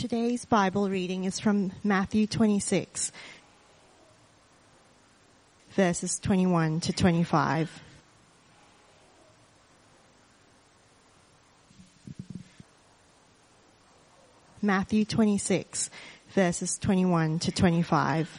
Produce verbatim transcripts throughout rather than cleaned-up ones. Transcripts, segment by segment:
Today's Bible reading is from Matthew twenty-six, verses twenty-one to twenty-five. Matthew twenty-six, verses twenty-one to twenty-five.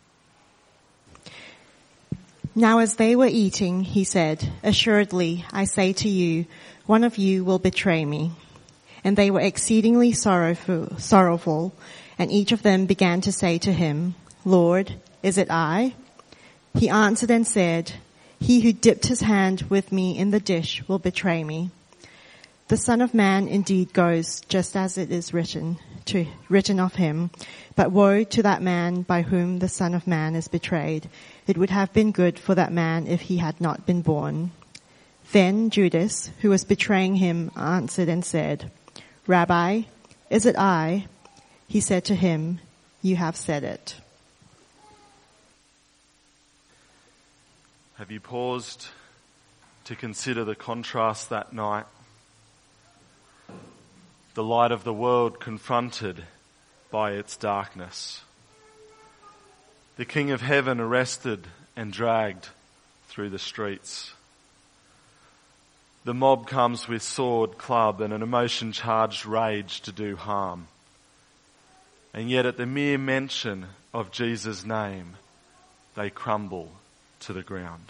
Now as they were eating, he said, "Assuredly, I say to you, one of you will betray me." And they were exceedingly sorrowful, sorrowful, and each of them began to say to him, "Lord, is it I?" He answered and said, "He who dipped his hand with me in the dish will betray me. The Son of Man indeed goes just as it is written, to, written of him, but woe to that man by whom the Son of Man is betrayed. It would have been good for that man if he had not been born." Then Judas, who was betraying him, answered and said, "Rabbi, is it I?" He said to him, "You have said it." Have you paused to consider the contrast that night? The light of the world confronted by its darkness. The King of Heaven arrested and dragged through the streets. The mob comes with sword, club, and an emotion-charged rage to do harm. And yet at the mere mention of Jesus' name, they crumble to the ground.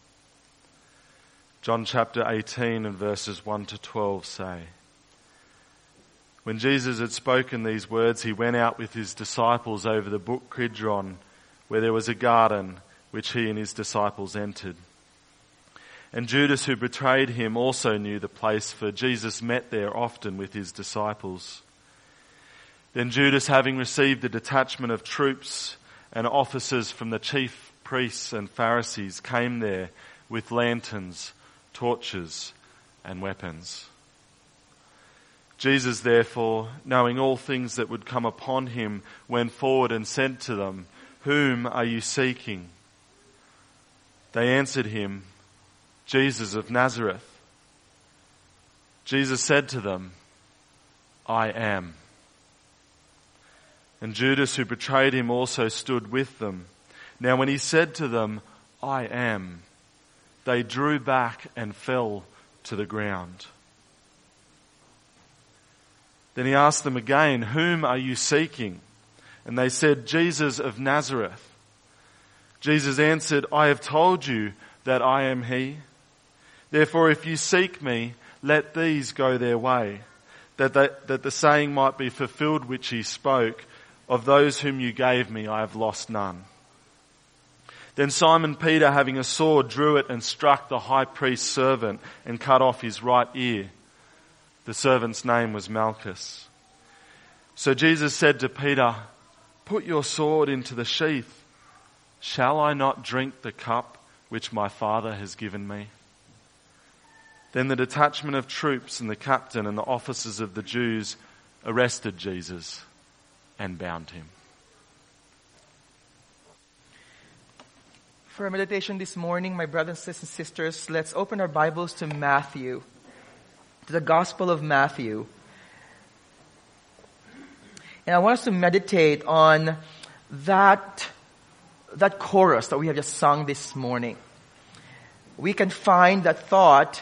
John chapter eighteen and verses one to twelve say, "When Jesus had spoken these words, he went out with his disciples over the brook Kidron, where there was a garden which he and his disciples entered. And Judas, who betrayed him, also knew the place, for Jesus met there often with his disciples. Then Judas, having received a detachment of troops and officers from the chief priests and Pharisees, came there with lanterns, torches, and weapons. Jesus, therefore, knowing all things that would come upon him, went forward and said to them, 'Whom are you seeking?' They answered him, 'Jesus of Nazareth.' Jesus said to them, 'I am.' And Judas, who betrayed him, also stood with them. Now when he said to them, 'I am,' they drew back and fell to the ground. Then he asked them again, 'Whom are you seeking?' And they said, 'Jesus of Nazareth.' Jesus answered, 'I have told you that I am he. Therefore, if you seek me, let these go their way, that, they, that the saying might be fulfilled which he spoke, of those whom you gave me, I have lost none.' Then Simon Peter, having a sword, drew it and struck the high priest's servant and cut off his right ear. The servant's name was Malchus. So Jesus said to Peter, 'Put your sword into the sheath. Shall I not drink the cup which my Father has given me?' Then the detachment of troops and the captain and the officers of the Jews arrested Jesus and bound him." For our meditation this morning, my brothers and sisters, let's open our Bibles to Matthew, to the Gospel of Matthew. And I want us to meditate on that, that chorus that we have just sung this morning. We can find that thought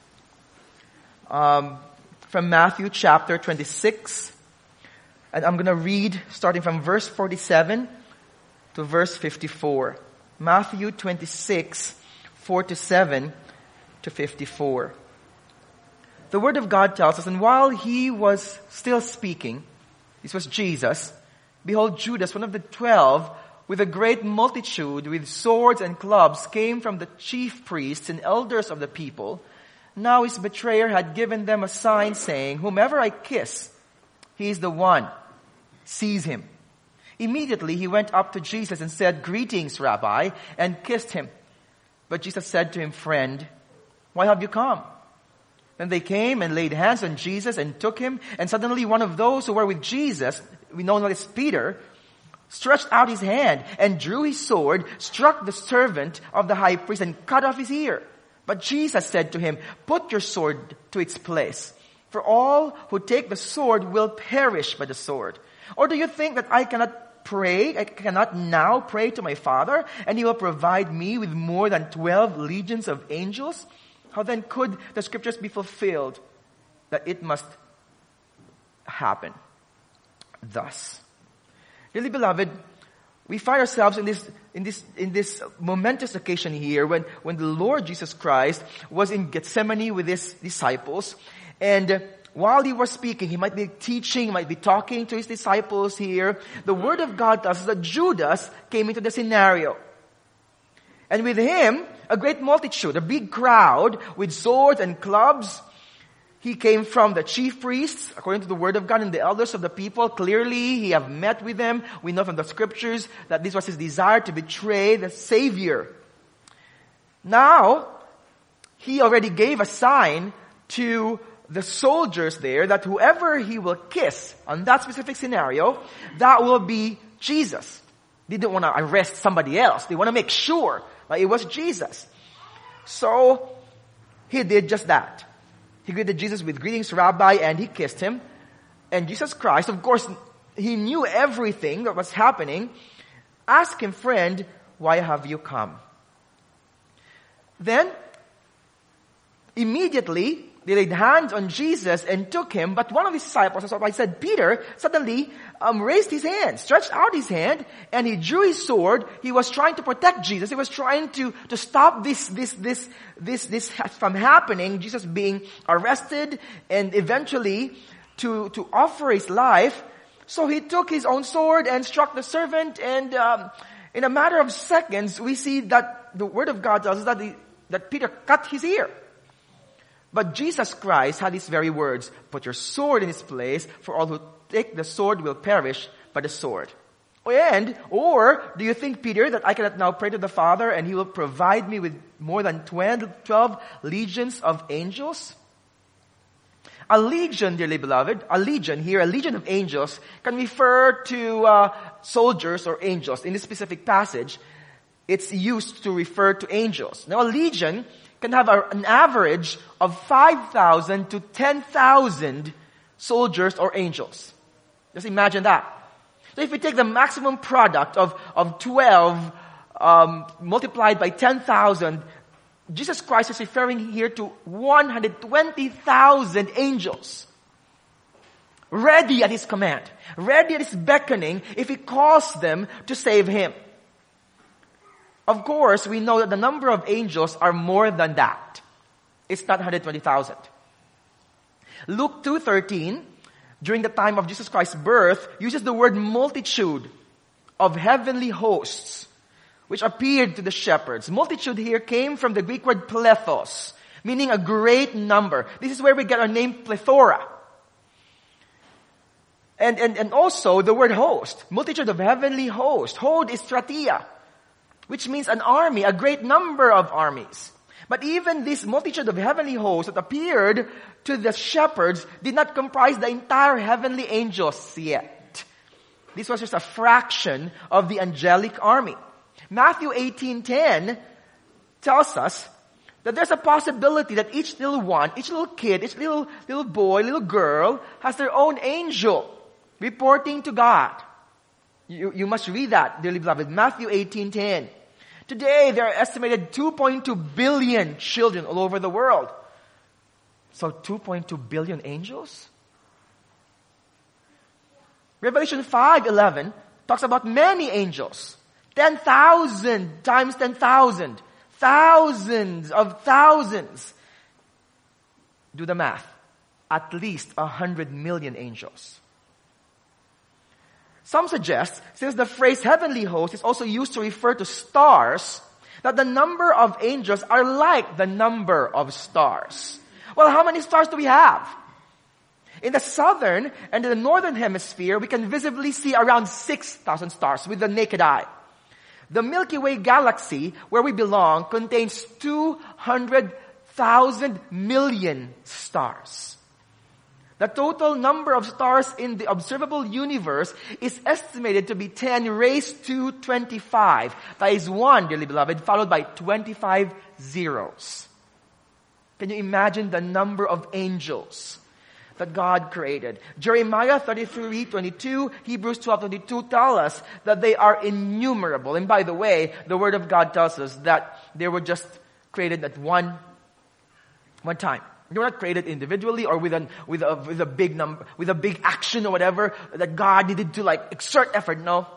um, from Matthew chapter twenty-six. And I'm going to read starting from verse forty-seven to verse fifty-four. Matthew twenty-six, four to seven to fifty-four. The Word of God tells us, "And while he was still speaking," this was Jesus, "behold, Judas, one of the twelve, with a great multitude, with swords and clubs, came from the chief priests and elders of the people. Now his betrayer had given them a sign, saying, 'Whomever I kiss, he is the one. Seize him.' Immediately he went up to Jesus and said, 'Greetings, Rabbi,' and kissed him. But Jesus said to him, 'Friend, why have you come?' Then they came and laid hands on Jesus and took him, and suddenly one of those who were with Jesus, we know as Peter, stretched out his hand and drew his sword, struck the servant of the high priest, and cut off his ear. But Jesus said to him, 'Put your sword to its place, For all who take the sword will perish by the sword. Or do you think that I cannot pray, I cannot now pray to my Father, and He will provide me with more than twelve legions of angels? How then could the scriptures be fulfilled that it must happen thus? Really, beloved, we find ourselves in this, in this, in this momentous occasion here when, when the Lord Jesus Christ was in Gethsemane with His disciples. And while He was speaking, He might be teaching, He might be talking to His disciples here. The Word of God tells us that Judas came into the scenario. And with him, a great multitude, a big crowd with swords and clubs. He came from the chief priests, according to the Word of God, and the elders of the people. Clearly, He have met with them. We know from the Scriptures that this was His desire to betray the Savior. Now, He already gave a sign to the soldiers there that whoever He will kiss on that specific scenario, that will be Jesus. They didn't want to arrest somebody else. They want to make sure that it was Jesus. So, He did just that. He greeted Jesus with greetings, Rabbi, and He kissed Him. And Jesus Christ, of course, He knew everything that was happening. Asked Him, friend, why have you come? Then, immediately, they laid hands on Jesus and took Him. But one of His disciples, as I said, Peter, suddenly um, raised his hand, stretched out his hand, and he drew his sword. He was trying to protect Jesus. He was trying to, to stop this, this, this, this, this from happening, Jesus being arrested, and eventually to, to offer His life. So He took His own sword and struck the servant, and um, in a matter of seconds, we see that the Word of God tells us that, the, that Peter cut his ear. But Jesus Christ had these very words, put your sword in its place, for all who take the sword will perish by the sword. And, or, do you think, Peter, that I cannot now pray to the Father and He will provide me with more than twelve legions of angels? A legion, dearly beloved, a legion here, a legion of angels, can refer to uh, soldiers or angels. In this specific passage, it's used to refer to angels. Now, a legion can have a, an average of five thousand to ten thousand soldiers or angels. Just imagine that. So if we take the maximum product of, of twelve um, multiplied by ten thousand, Jesus Christ is referring here to one hundred twenty thousand angels. Ready at His command. Ready at His beckoning if He calls them to save Him. Of course, we know that the number of angels are more than that. It's not one hundred twenty thousand. Luke two thirteen, during the time of Jesus Christ's birth, uses the word multitude of heavenly hosts, which appeared to the shepherds. Multitude here came from the Greek word plethos, meaning a great number. This is where we get our name plethora. And, and, and also the word host, multitude of heavenly hosts. Hod is stratia, which means an army, a great number of armies. But even this multitude of heavenly hosts that appeared to the shepherds did not comprise the entire heavenly angels yet. This was just a fraction of the angelic army. Matthew eighteen ten tells us that there's a possibility that each little one, each little kid, each little, little boy, little girl has their own angel reporting to God. You, you must read that, dearly beloved. Matthew eighteen ten. Today, there are estimated two point two billion children all over the world. So two point two billion angels? Revelation five eleven talks about many angels. ten thousand times ten thousand. Thousands of thousands. Do the math. At least one hundred million angels. Some suggest, since the phrase heavenly host is also used to refer to stars, that the number of angels are like the number of stars. Well, how many stars do we have? In the southern and the northern hemisphere, we can visibly see around six thousand stars with the naked eye. The Milky Way galaxy, where we belong, contains two hundred thousand million stars. The total number of stars in the observable universe is estimated to be ten raised to twenty-five. That is one, dearly beloved, followed by twenty-five zeros. Can you imagine the number of angels? that God created. Jeremiah thirty-three twenty-two, Hebrews twelve twenty-two tell us that they are innumerable. And by the way, the Word of God tells us that they were just created at one, one time. They were not created individually or with an, with a, with a big number, with a big action or whatever that God needed to like exert effort. No.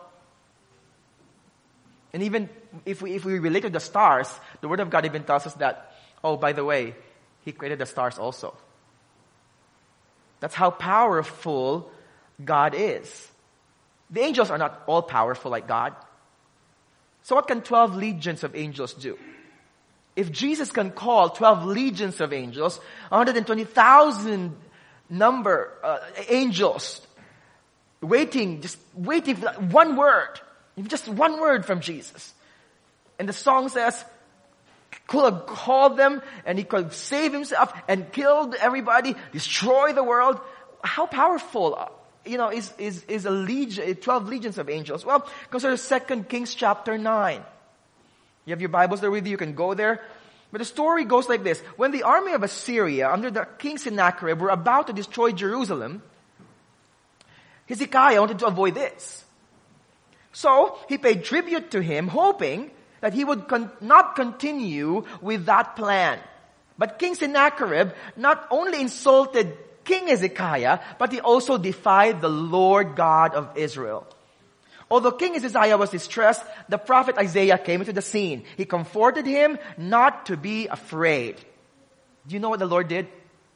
And even if we, if we relate to the stars, the Word of God even tells us that, oh, by the way, He created the stars also. That's how powerful God is. The angels are not all powerful like God. So what can twelve legions of angels do? If Jesus can call twelve legions of angels, one hundred twenty thousand number uh, angels waiting, just waiting for that one word, just one word from Jesus. And the song says, could have called them and He could save Himself and killed everybody, destroy the world. How powerful, uh, you know, is, is, is a legion, twelve legions of angels? Well, consider Second Kings chapter nine. You have your Bibles there with you, you can go there. But the story goes like this. When the army of Assyria, under the king Sennacherib, were about to destroy Jerusalem, Hezekiah wanted to avoid this. So, he paid tribute to him, hoping that he would con- not continue with that plan. But King Sennacherib not only insulted King Hezekiah, but he also defied the Lord God of Israel. Although King Hezekiah was distressed, the prophet Isaiah came into the scene. He comforted him not to be afraid. Do you know what the Lord did?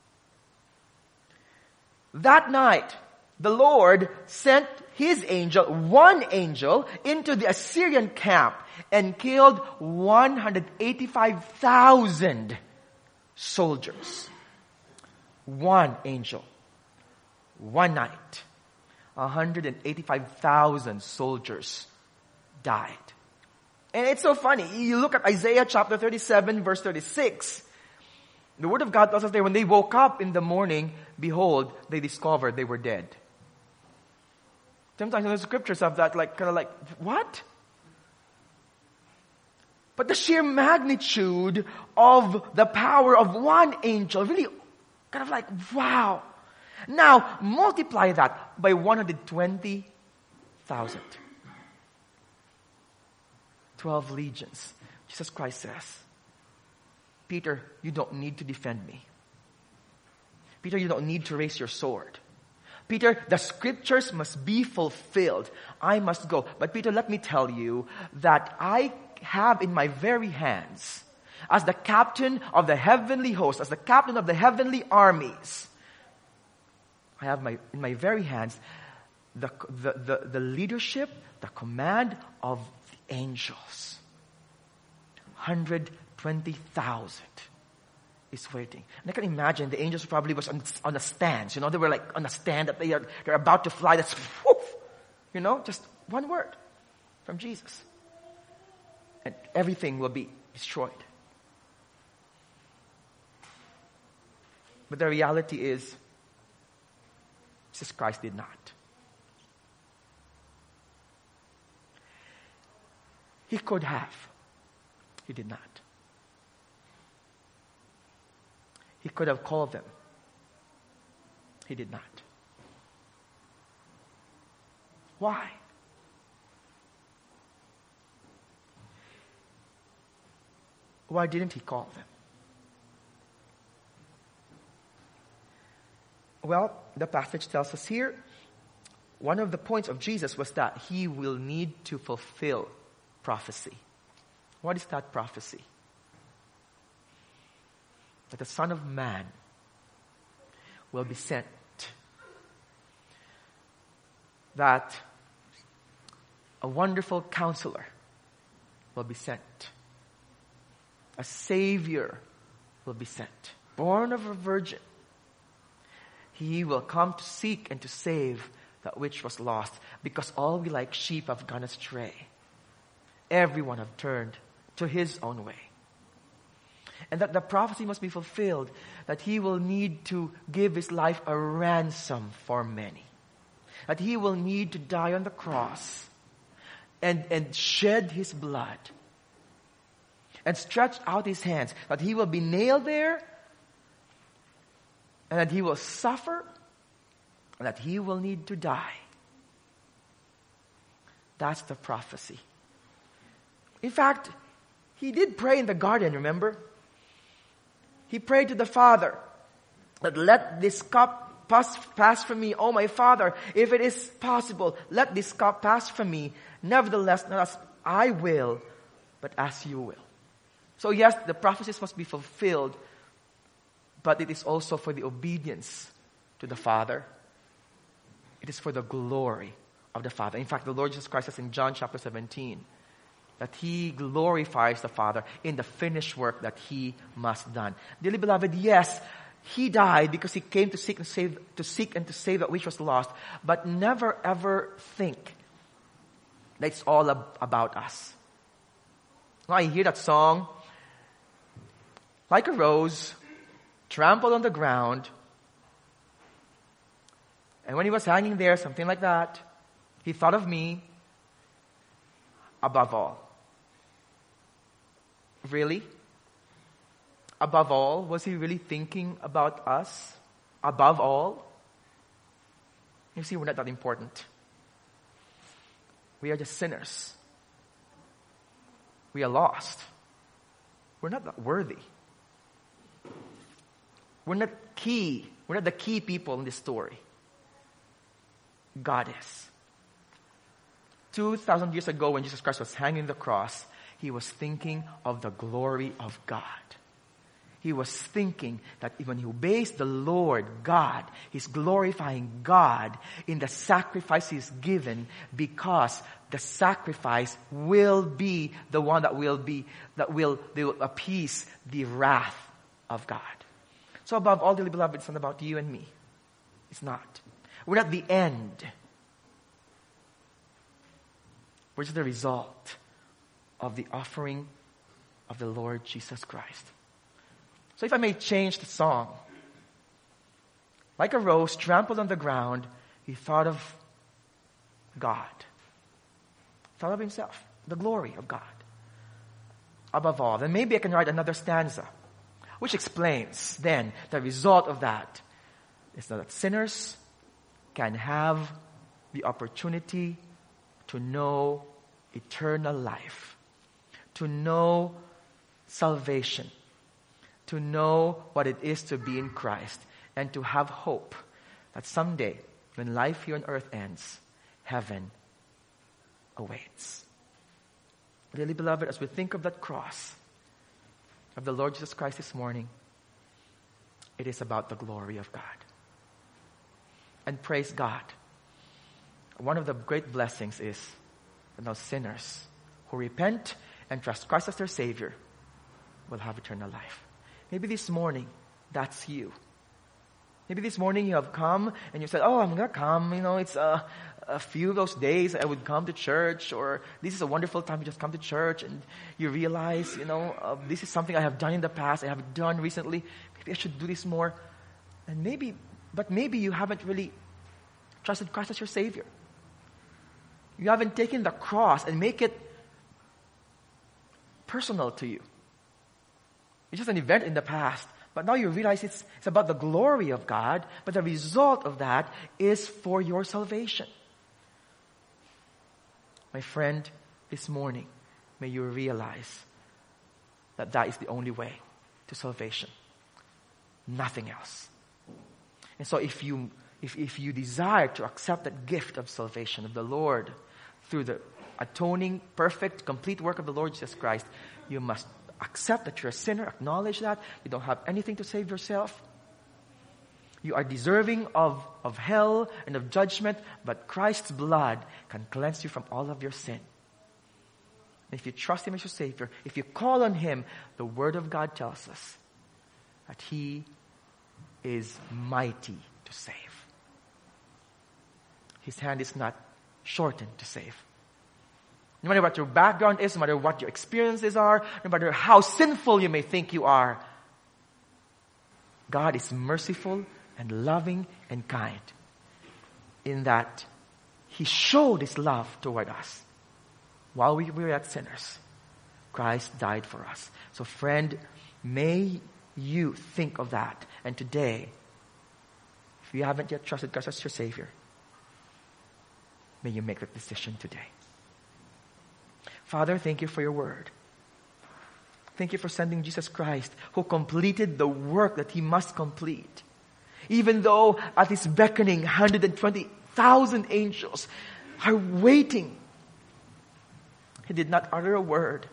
That night, the Lord sent His angel, one angel, into the Assyrian camp and killed one hundred eighty-five thousand soldiers. One angel. One night. one hundred eighty-five thousand soldiers died. And it's so funny. You look at Isaiah chapter thirty-seven verse thirty-six. The Word of God tells us there, when they woke up in the morning, behold, they discovered they were dead. Sometimes in the scriptures have that like, kind of like, what? But the sheer magnitude of the power of one angel really kind of like, wow. Now, multiply that by one hundred twenty thousand. Twelve legions. Jesus Christ says, Peter, you don't need to defend me. Peter, you don't need to raise your sword. Peter, the scriptures must be fulfilled. I must go. But Peter, let me tell you that I have in my very hands, as the captain of the heavenly host, as the captain of the heavenly armies, I have my, in my very hands the, the, the, the leadership, the command of the angels. one hundred twenty thousand is waiting. And I can imagine the angels probably was on, on a stand. You know, they were like on a stand that they are they're about to fly. That's whoof, you know, just one word from Jesus. And everything will be destroyed. But the reality is, Jesus Christ did not. He could have. He did not. He could have called them. He did not. Why? Why didn't He call them? Well, the passage tells us here, one of the points of Jesus was that He will need to fulfill prophecy. What is that prophecy? That the Son of Man will be sent. That a wonderful counselor will be sent. A Savior will be sent. Born of a virgin. He will come to seek and to save that which was lost. Because all we like sheep have gone astray. Everyone have turned to his own way. And that the prophecy must be fulfilled. That He will need to give His life a ransom for many. That He will need to die on the cross. And, and shed His blood. And stretch out His hands. That He will be nailed there. and that he will suffer, and that he will need to die. That's the prophecy. In fact, he did pray in the garden, remember? He prayed to the Father that let this cup pass, pass from me. Oh, my Father, if it is possible, let this cup pass from me. Nevertheless, not as I will, but as you will. So yes, the prophecies must be fulfilled, but it is also for the obedience to the Father. It is for the glory of the Father. In fact, the Lord Jesus Christ says in John chapter seventeen that he glorifies the Father in the finished work that he must done. Dearly beloved, yes, he died because he came to seek and save, to seek and to save that which was lost. But never ever think that it's all ab- about us. Now I hear that song, like a rose, trampled on the ground. And when he was hanging there, something like that, he thought of me above all. Really? Above all? Was he really thinking about us? Above all? You see, we're not that important. We are just sinners. We are lost. We're not that worthy. We're not key. We're not the key people in this story. God is. Two thousand years ago when Jesus Christ was hanging on the cross, he was thinking of the glory of God. He was thinking that when he obeys the Lord God, he's glorifying God in the sacrifice he's given, because the sacrifice will be the one that will be, that will, they will appease the wrath of God. So above all, dearly beloved, it's not about you and me. It's not. We're not the end. We're just the result of the offering of the Lord Jesus Christ. So if I may change the song. Like a rose trampled on the ground, he thought of God. Thought of himself, the glory of God. Above all, then maybe I can write another stanza, which explains then the result of that is that sinners can have the opportunity to know eternal life, to know salvation, to know what it is to be in Christ, and to have hope that someday, when life here on earth ends, heaven awaits. Dearly beloved, as we think of that cross of the Lord Jesus Christ this morning, it is about the glory of God. And praise God, one of the great blessings is that those sinners who repent and trust Christ as their Savior will have eternal life. Maybe this morning, that's you. Maybe this morning you have come and you said, oh, I'm going to come. You know, it's a, a few of those days I would come to church, or this is a wonderful time to just come to church, and you realize, you know, uh, this is something I have done in the past, I haven't done recently. Maybe I should do this more. And maybe, but maybe you haven't really trusted Christ as your Savior. You haven't taken the cross and make it personal to you. It's just an event in the past. But now you realize it's, it's about the glory of God, but the result of that is for your salvation. My friend, this morning, may you realize that that is the only way to salvation. Nothing else. And so if you, if, if you desire to accept that gift of salvation of the Lord through the atoning, perfect, complete work of the Lord Jesus Christ, you must accept that you're a sinner, acknowledge that. You don't have anything to save yourself. You are deserving of, of hell and of judgment, but Christ's blood can cleanse you from all of your sin. And if you trust Him as your Savior, if you call on Him, the Word of God tells us that He is mighty to save. His hand is not shortened to save. No matter what your background is, no matter what your experiences are, no matter how sinful you may think you are, God is merciful and loving and kind in that He showed His love toward us. While we were yet sinners, Christ died for us. So friend, may you think of that. And today, If you haven't yet trusted Christ as your Savior, may you make that decision today. Father, thank you for your word. Thank you for sending Jesus Christ, who completed the work that he must complete. Even though at his beckoning, one hundred twenty thousand angels are waiting, he did not utter a word.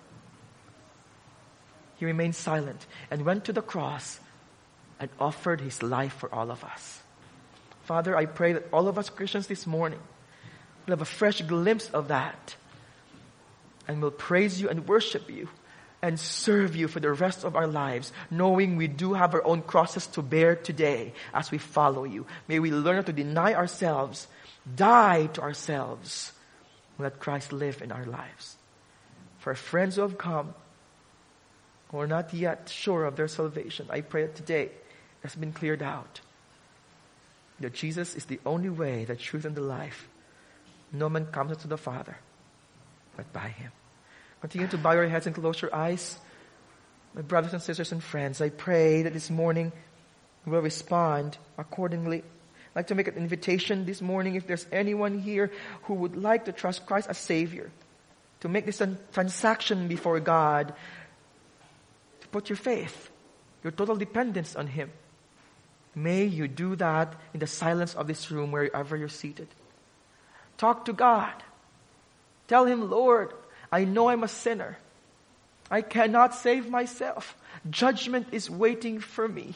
He remained silent and went to the cross and offered his life for all of us. Father, I pray that all of us Christians this morning will have a fresh glimpse of that and will praise you and worship you and serve you for the rest of our lives, knowing we do have our own crosses to bear today as we follow you. May we learn to deny ourselves, die to ourselves, and let Christ live in our lives. For our friends who have come, who are not yet sure of their salvation, I pray that today it has been cleared out. That Jesus is the only way, the truth, and the life. No man comes to the Father but by him. Continue to bow your heads and close your eyes. My brothers and sisters and friends, I pray that this morning we will respond accordingly. I'd like to make an invitation this morning, if there's anyone here who would like to trust Christ as Savior, to make this a transaction before God, to put your faith, your total dependence on him. May you do that in the silence of this room, wherever you're seated. Talk to God. Tell him, Lord, I know I'm a sinner. I cannot save myself. Judgment is waiting for me.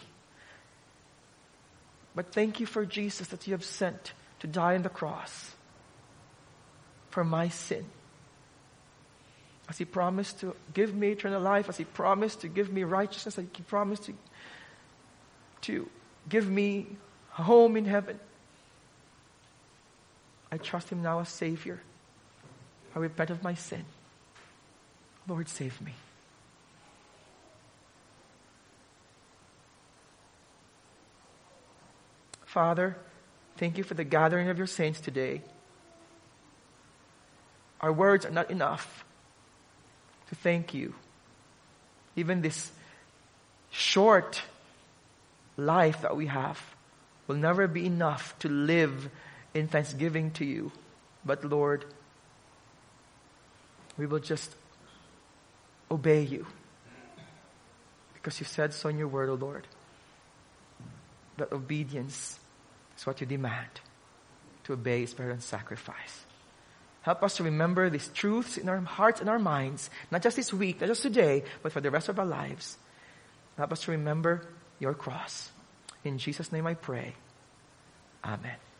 But thank you for Jesus that you have sent to die on the cross for my sin. As he promised to give me eternal life, as he promised to give me righteousness, as he promised to, to give me a home in heaven. I trust him now as Savior. I repent of my sin. Lord, save me. Father, thank you for the gathering of your saints today. Our words are not enough to thank you. Even this short life that we have will never be enough to live in thanksgiving to you. But Lord, we will just obey you, because you said so in your word, O Lord, that obedience is what you demand. To obey is better than sacrifice. Help us to remember these truths in our hearts and our minds, not just this week, not just today, but for the rest of our lives. Help us to remember your cross. In Jesus' name I pray. Amen.